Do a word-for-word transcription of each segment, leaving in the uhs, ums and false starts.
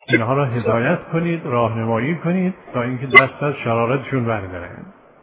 اینها را هدایت کنید، راهنمایی کنید تا اینکه دست از شرارتشون بردارن.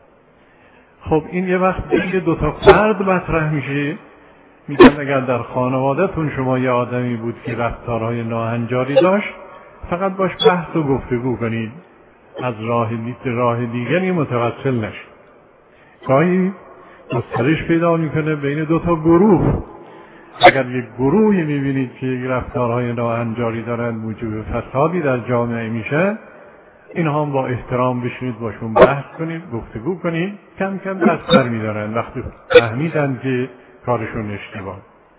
خب این یه وقت بین دو تا فرد مطرح میشه، میگن اگر در خانواده‌تون شما یه آدمی بود که رفتارهای ناهنجاری داشت، فقط باش بحث و گفتگو کنید، از راه دید راه دیگری متوسل نشید. گاهی گسترش پیدا میکنه بین دو تا گروه. اگر یک گروهی میبینید که یک رفتارهای ناهنجاری دارن، موجب فسادی در جامعه میشه، اینها هم با احترام بشینید باشون بحث کنید، گفتگو کنید، کم کم دست بر میدارن وقتی فهمیدن که کارشون اشتباه.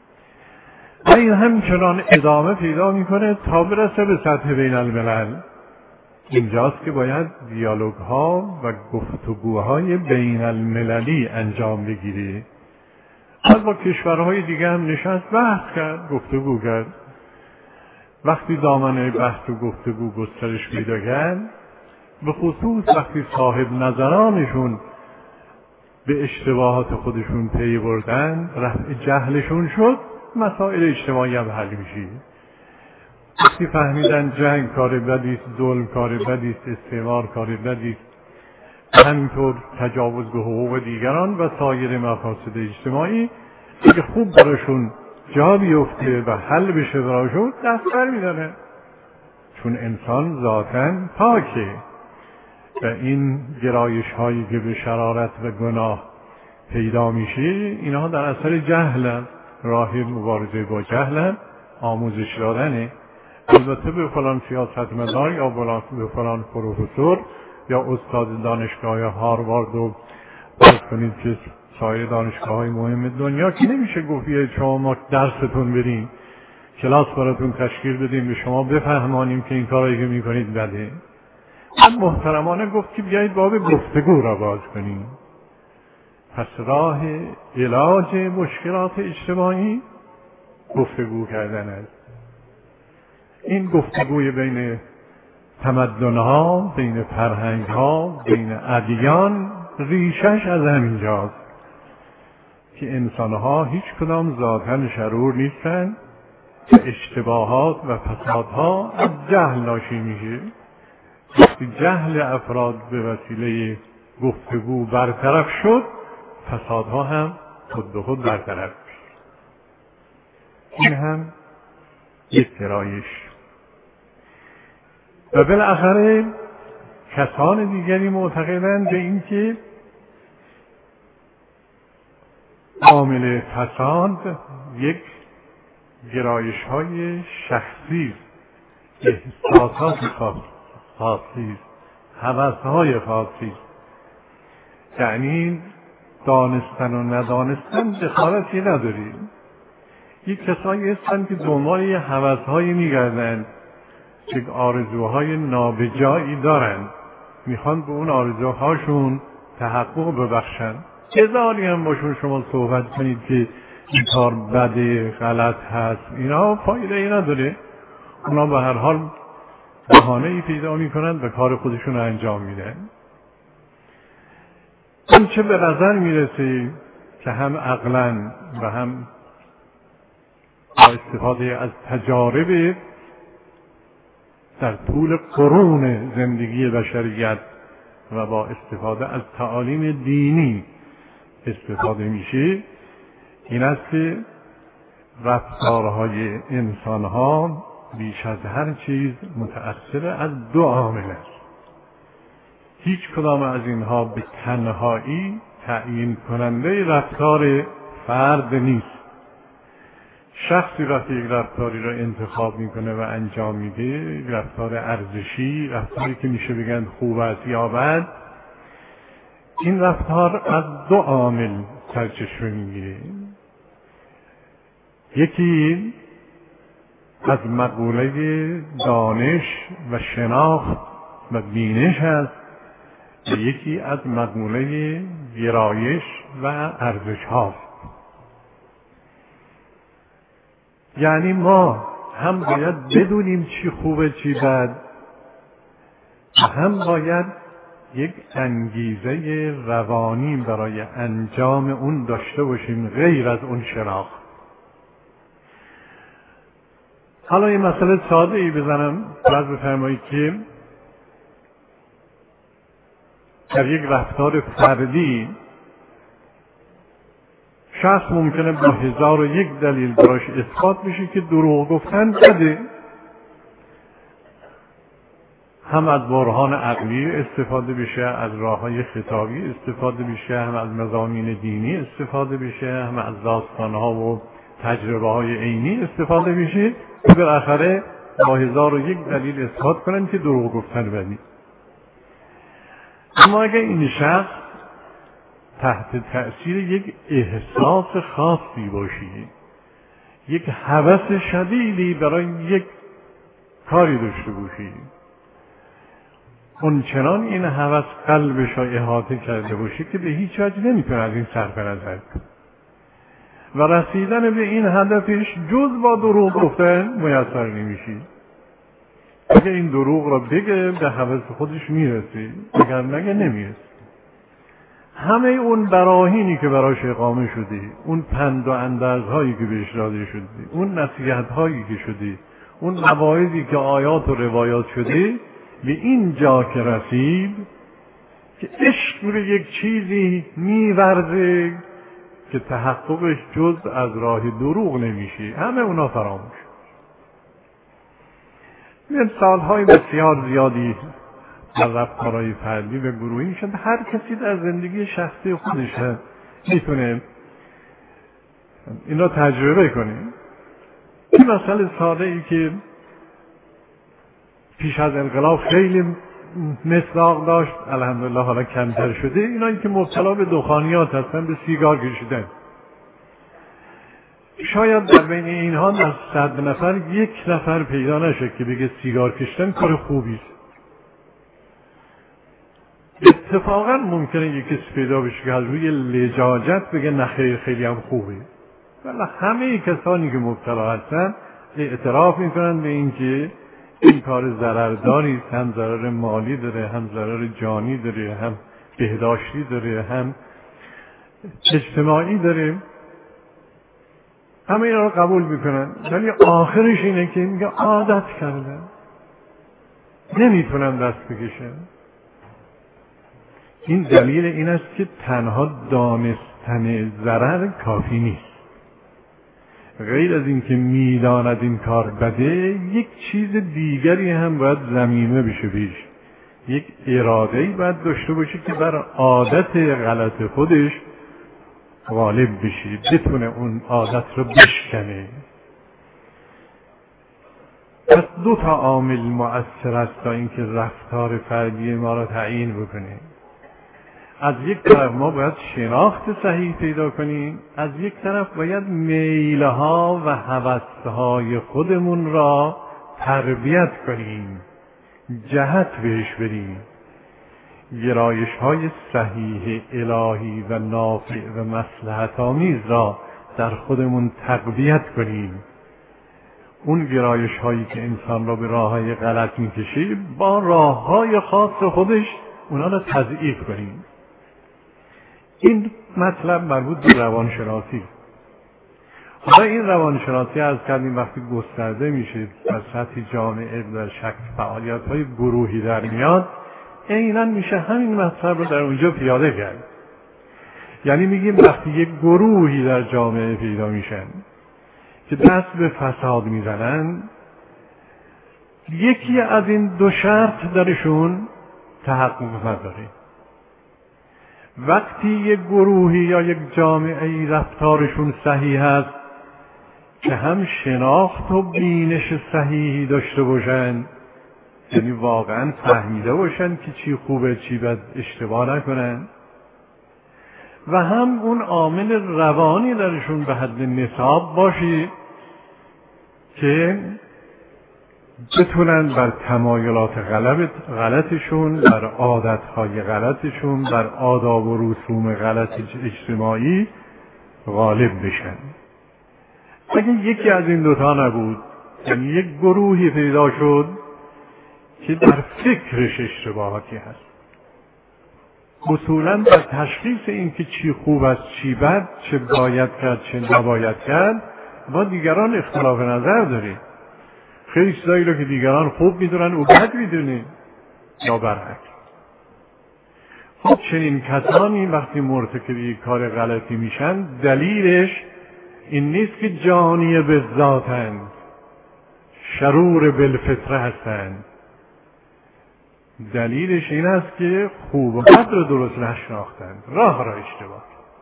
و این همچنان ادامه پیدا میکنه تا برسه به سطح بین الملل. اینجاست که باید دیالوگ ها و گفتگوهای بین المللی انجام بگیری. از با کشورهای دیگه هم نشست بحث کرد، گفتگو کرد. وقتی دامنه بحث و گفتگو گسترش پیدا کرد، به خصوص وقتی صاحب نظرانشون به اشتباهات خودشون پی بردن، رفع جهلشون شد، مسائل اجتماعی هم حل میشه. وقتی فهمیدن جنگ کار بدیست، ظلم کار بدیست، استعمار کار بدیست، همینطور تجاوز به حقوق دیگران و سایر مفاسد اجتماعی که خوب براشون جا بیفته و حل بشه براشون، دست بر میداره. چون انسان ذاتاً پاکه و این گرایش هایی که به شرارت و گناه پیدا میشه، اینها در اثر جهل، راه مبارزه با جهل، آموزش دادنه. البته به فلان سیاستمدار یا به فلان پروفسور یا استاد دانشگاه هاروارد و فرض کنید که سایر دانشگاه های مهم دنیا که نمیشه گفت بیایید شما ما درستون بریم، کلاس براتون تشکیل بدیم، به شما بفهمانیم که این کارایی که میکنید بده. من محترمانه گفت که بیایید باب گفتگو را باز کنیم. پس راه علاج مشکلات اجتماعی گفتگو کردن است. این گفتگوی بین تمدن‌ها، بین فرهنگ‌ها، بین ادیان، ریشش از همینجاست که انسان‌ها هیچ کدام ذاتاً شرور نیستن و اشتباهات و فسادها از جهل ناشی میشه. وقتی جهل افراد به وسیله گفتگو برطرف شد، فسادها هم خود به خود برطرف میشه. این هم یک گرایش. و بالاخره کسان دیگری معتقدند به این که عامل فساد یک گرایش های شخصی، احساسات خاصی، هوس های خاصی، یعنی دانستن و ندانستن دخالتی نداریم. یک کسایی هستند که دنبال یه هوس هایی میگردند، یک آرزوهای نابجایی دارند، میخوان به اون آرزوهاشون تحقق ببخشن. هزاری هم باشون شما صحبت کنید که این کار بده، غلط هست، اینا فایده ای نداره. اونا به هر حال بهانه ای پیدا میکنند و کار خودشون رو انجام میدن. این چه به نظر میرسه که هم عقلاً و هم با استفاده از تجارب در طول قرون زندگی بشریت و با استفاده از تعالیم دینی استفاده میشه، این است که رفتارهای انسانها بیش از هر چیز متأثر از دو عامل است. هیچ کدام از اینها به تنهایی تعیین کننده رفتار فرد نیست. شخصی وقتی یک رفتاری را انتخاب میکنه و انجام میده، رفتار ارزشی، رفتاری که میشه بگن خوب است یا بد، این رفتار از دو عامل سرچشمه میگیره. یکی از مقوله دانش و شناخت و بینش است و یکی از مقوله گرایش و ارزش هاست. یعنی ما هم باید بدونیم چی خوبه چی بد و هم باید یک انگیزه روانی برای انجام اون داشته باشیم غیر از اون شناخت. حالا یه مسئله ساده ای بزنم، فرض بفرمایید که در یک رفتار فردی شخص ممکنه با هزار و یک دلیل براش اثبات بشه که دروغ گفتن بده. هم از برهان عقلی استفاده بشه، از راههای خطابی استفاده بشه، هم از مضامین دینی استفاده بشه، هم از داستانها و تجربه های عینی استفاده بشه که بالاخره با هزار و یک دلیل اثبات کنن که دروغ گفتن بدی. اما اگر این شخص تحت تأثیر یک احساس خاصی باشی، یک هوس شدیدی برای یک کاری داشته باشی، اونچنان این هوس قلبش را احاطه کرده باشه که به هیچ وجه نمیتونه از این صرف نظر کنه و رسیدن به این هدفش جز با دروغ گفتن میسر نمیشه. اگر این دروغ را بگه به هوس خودش میرسه، اگر نگه نمیرسه. همه اون براهینی که براش اقامه شده، اون پند و اندرزهایی که بهش داده شده، اون نصیحت‌هایی که شده، اون مواعظی که آیات و روایات شده، به این جا که رسید که عشق به یک چیزی میورزه که تحققش جز از راه دروغ نمیشه، همه اونا فراموش. مثال‌های بسیار زیادی در رفتارهای فردی و گروهی شد. هر کسی در زندگی شخصی خودش میتونه این را تجربه کنه. این مسئله ساده ای که پیش از انقلاب خیلی مصداق داشت، الحمدلله حالا کمتر شده، اینایی که مبتلا به دخانیات هستن، به سیگار کشیدن. شاید در بین اینها در صد نفر یک نفر پیدا نشه که بگه سیگار کشیدن کار خوبی است. اتفاقا ممکنه یک کسی پیدا بشه که از روی لجاجت بگه نخیر خیلی هم خوبه. ولی همه کسانی که مبتلا هستن اعتراف میکنن به این که این کار ضررداری است، هم ضرر مالی داره، هم ضرر جانی داره، هم بهداشتی داره، هم اجتماعی داره. همه اینا رو قبول میکنن، ولی آخرش اینه که میگه عادت کردن، نمیتونن دست بکشن. این دلیل این است که تنها دانستن ضرر کافی نیست. غیر از این که میداند این کار بده، یک چیز دیگری هم باید ضمیمه بشه بیش. یک اراده‌ای باید داشته باشه که بر عادت غلط خودش غالب بشه، بتونه اون عادت رو بشکنه. پس دو تا عامل مؤثر است تا اینکه رفتار فردی ما را تعیین بکنه. از یک طرف ما باید شناخت صحیح پیدا کنیم، از یک طرف باید میلها و هوس‌های خودمون را تربیت کنیم، جهت بهش بدیم، گرایش‌های صحیح الهی و نافع و مصلحت آمیز را در خودمون تقویت کنیم. اون گرایش‌هایی که انسان را به راه‌های غلط می‌کشه با راه‌های خاص خودش اونا را تضعیف کنیم. این مطلب مربوط به روانشناسی. حالا این روانشناسی از کردیم وقتی گسترده میشه در سطح جامعه در شکل فعالیت‌های گروهی در میاد، عیناً میشه همین مطلب رو در اونجا پیاده کرد. یعنی میگیم وقتی یک گروهی در جامعه پیدا میشن که دست به فساد میزنن، یکی از این دو شرط درشون تحقق نداره. وقتی یک گروهی یا یک جامعه رفتارشون صحیح هست که هم شناخت و بینش صحیحی داشته باشن، یعنی واقعا فهمیده باشن که چی خوبه چی بد، اشتباه نکنن، و هم اون عامل روانی درشون به حد نصاب باشه که بتونن بر تمایلات غلط غلطشون، بر عادتهای غلطشون، بر آداب و رسوم غلط اجتماعی غالب بشن. اگه یکی از این دوتا نبود، یعنی یک گروهی پیدا شد که در فکرش اشتباهاتی هست، اصولاً در تشخیص این که چی خوب است چی بد، چه باید کرد چه نباید کرد، با دیگران اختلاف نظر داریم. خیلی چیزایی رو که دیگران خوب میدونن او بد میدونه یا برعکس. خب چنین کسانی وقتی مرتکب کار غلطی میشن دلیلش این نیست که جانی به ذاتند، شرور بالفطره هستند. دلیلش این است که خوب و بد رو درست نشناختند، راه را اشتباه.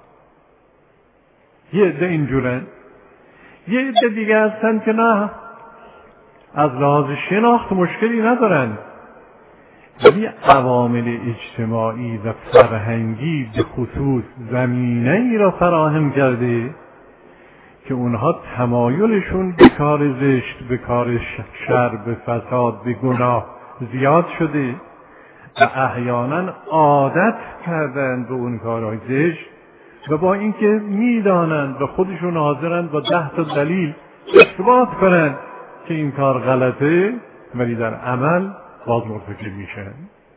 یه عده اینجورن، یه عده دیگه هستن که نه، از لحاظ شناخت مشکلی ندارن، ولی عوامل اجتماعی و فرهنگی به خصوص زمینه ای را فراهم کرده که اونها تمایلشون به کار زشت، به کار شر، به فساد، به گناه زیاد شده و احیانا عادت کردن به اون کارهای زشت و با اینکه میدانند و خودشون حاضرند با ده تا دلیل اثبات کنند که این کار غلطه، ولی در عمل باز مرتکب میشن.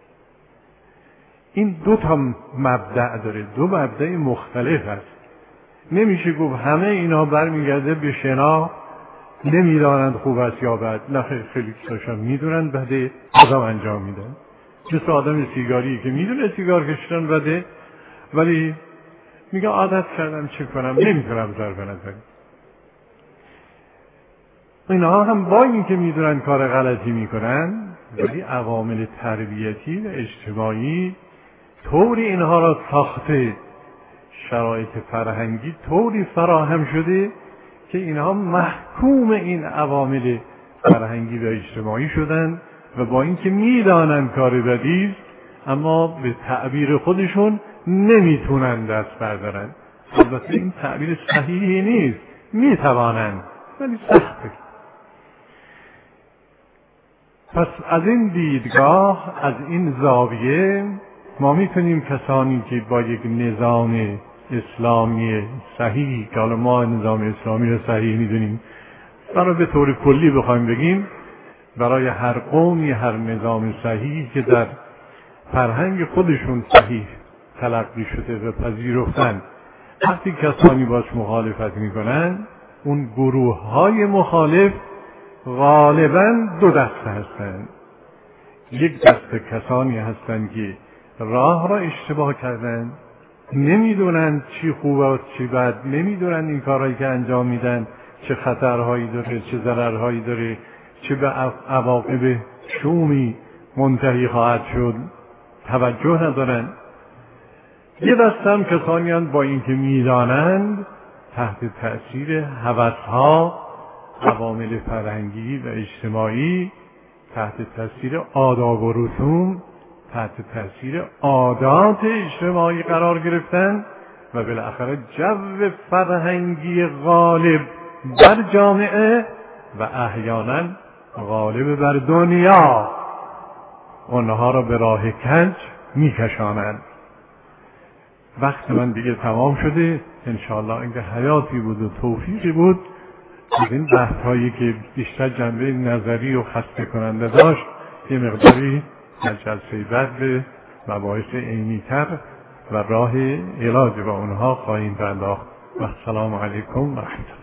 این دو تا مبدأ داره، دو مبدأ مختلف هست. نمیشه گفت همه اینا برمیگرده به شناخت، نمیدانند خوب است یا بد. نه، خیلی کساشون میدونند بده، بازم انجام میدن. مثل آدم سیگاری که میدونه سیگار کشیدن بده ولی میگه عادت کردم چه کنم، نمیتونم ضربه نزنم. اینها هم با این که میدونن کار غلطی میکنن ولی عوامل تربیتی و اجتماعی طوری اینها را ساخته، شرایط فرهنگی طوری فراهم شده که اینها محکوم این عوامل فرهنگی و اجتماعی شدن و با اینکه میدانن کار بدی است اما به تعبیر خودشون نمیتونن دست بردارن. البته این تعبیر صحیحی نیست، میتوانند ولی سخته. پس از این دیدگاه، از این زاویه ما میتونیم کسانی که با یک نظام اسلامی صحیح، که حالا ما نظام اسلامی رو صحیح میدونیم، برای به طور کلی بخوایم بگیم برای هر قومی هر نظام صحیح که در فرهنگ خودشون صحیح تلقی شده و پذیرفتن، وقتی کسانی باش مخالفت میکنن اون گروه های مخالف غالباً دو دسته هستند. یک دسته کسانی هستند که راه را اشتباه کردند، نمیدونن چی خوبه و چی بد، نمیدونن این کارهایی که انجام میدن چه خطرهایی داره، چه ضررهایی داره، چه به عواقب شومی منتهی خواهد شد، توجه ندارن. یه دسته هم کسانی هستند با اینکه میدانند تحت تأثیر هوس‌ها، عوامل فرهنگی و اجتماعی، تحت تأثیر آداب و رسوم، تحت تأثیر عادات اجتماعی قرار گرفتن و بالاخره جو فرهنگی غالب بر جامعه و احیانا غالب بر دنیا اونها را به راه کج میکشانند. وقت من دیگه تمام شده. انشاءالله اینکه حیاتی بود و توفیقی بود از این بحث هایی که بیشتر جنبه نظری و خسته کننده داشت یه مقداری در جلسه بعد به مباحث عینی تر و راه علاج با اونها خواهیم پرداخت. و السلام علیکم و رحمت الله.